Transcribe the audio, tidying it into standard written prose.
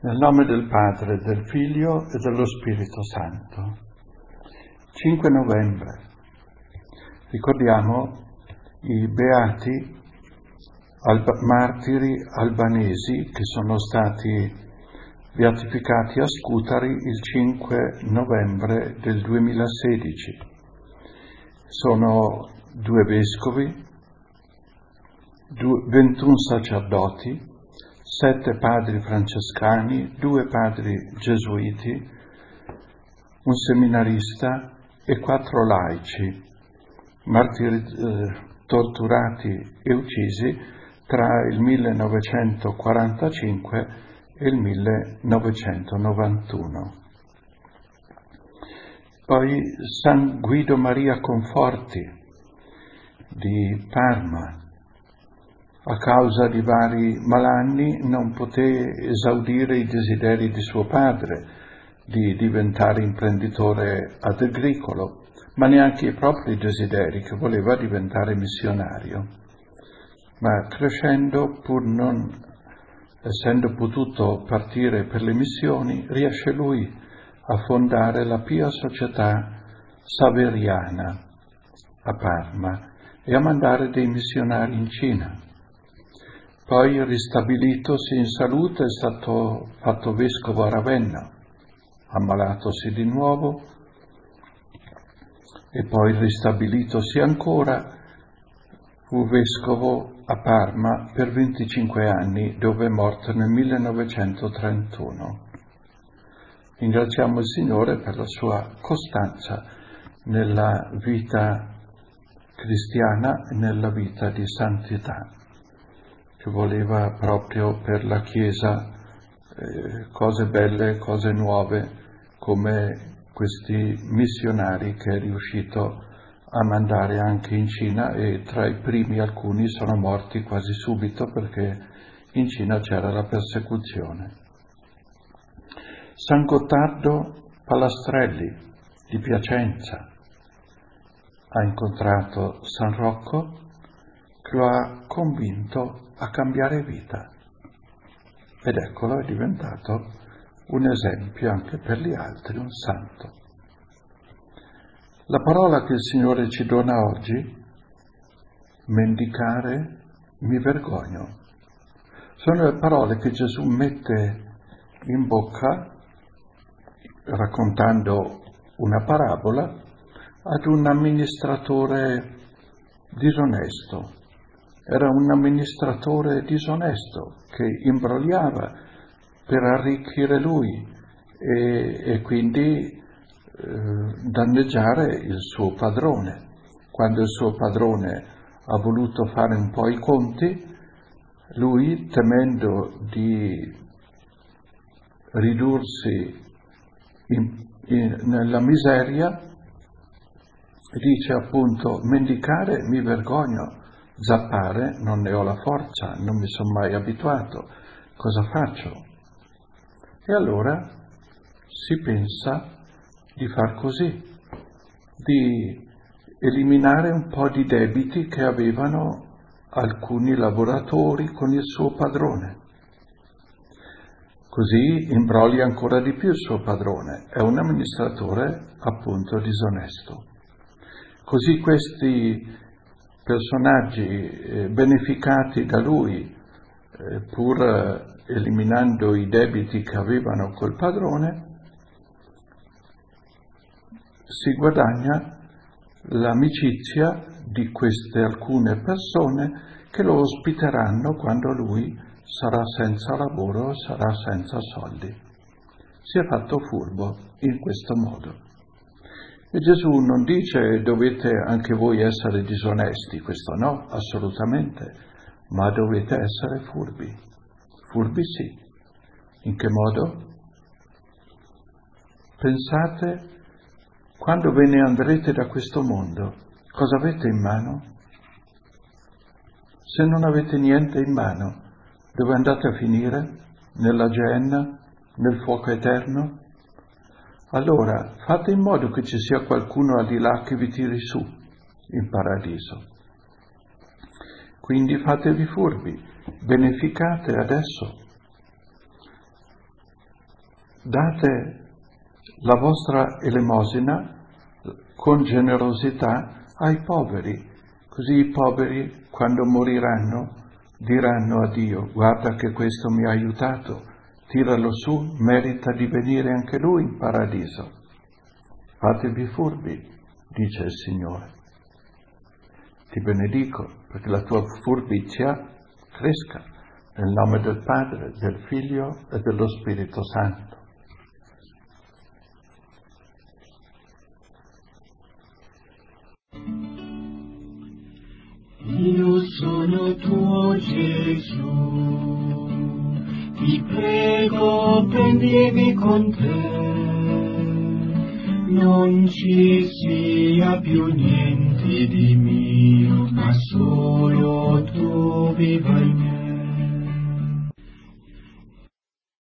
Nel nome del Padre, del Figlio e dello Spirito Santo. 5 novembre. Ricordiamo i beati martiri albanesi che sono stati beatificati a Scutari il 5 novembre del 2016. Sono 2 vescovi, 21 sacerdoti, 7 padri francescani, 2 padri gesuiti, un seminarista e 4 laici, martiri torturati e uccisi tra il 1945 e il 1991. Poi San Guido Maria Conforti di Parma, a causa di vari malanni non poté esaudire i desideri di suo padre di diventare imprenditore agricolo, ma neanche i propri desideri, che voleva diventare missionario. Ma crescendo, pur non essendo potuto partire per le missioni, riesce lui a fondare la Pia Società Saveriana a Parma e a mandare dei missionari in Cina. Poi, ristabilitosi in salute, è stato fatto vescovo a Ravenna, ammalatosi di nuovo, e poi, ristabilitosi ancora, fu vescovo a Parma per 25 anni, dove è morto nel 1931. Ringraziamo il Signore per la sua costanza nella vita cristiana e nella vita di santità, che voleva proprio per la Chiesa cose belle, cose nuove, come questi missionari che è riuscito a mandare anche in Cina, e tra i primi alcuni sono morti quasi subito perché in Cina c'era la persecuzione. San Gottardo Palastrelli di Piacenza ha incontrato San Rocco, che lo ha convinto a cambiare vita, ed eccolo, è diventato un esempio anche per gli altri, un santo. La parola che il Signore ci dona oggi, mendicare, mi vergogno, sono le parole che Gesù mette in bocca, raccontando una parabola, ad un amministratore disonesto. Era un amministratore disonesto che imbrogliava per arricchire lui e quindi danneggiare il suo padrone. Quando il suo padrone ha voluto fare un po' i conti, lui, temendo di ridursi nella miseria, dice appunto: mendicare mi vergogno, zappare non ne ho la forza, non mi sono mai abituato, cosa faccio? E allora si pensa di far così, di eliminare un po' di debiti che avevano alcuni lavoratori con il suo padrone. Così imbroglia ancora di più il suo padrone, è un amministratore appunto disonesto. Così questi personaggi beneficati da lui, pur eliminando i debiti che avevano col padrone, si guadagna l'amicizia di queste alcune persone che lo ospiteranno quando lui sarà senza lavoro, sarà senza soldi. Si è fatto furbo in questo modo. E Gesù non dice: dovete anche voi essere disonesti, questo no, assolutamente, ma dovete essere furbi. Furbi sì. In che modo? Pensate, quando ve ne andrete da questo mondo, cosa avete in mano? Se non avete niente in mano, dove andate a finire? Nella Geenna? Nel fuoco eterno? Allora, fate in modo che ci sia qualcuno al di là che vi tiri su in paradiso. Quindi fatevi furbi, beneficate adesso. date la vostra elemosina con generosità ai poveri, così i poveri quando moriranno diranno a Dio: guarda che questo mi ha aiutato, tiralo su, merita di venire anche lui in paradiso. Fatevi furbi, dice il Signore. Ti benedico perché la tua furbizia cresca nel nome del Padre, del Figlio e dello Spirito Santo. Io sono tuo Gesù, ti prego prendimi con te, non ci sia più niente di mio, ma solo tu viva in me.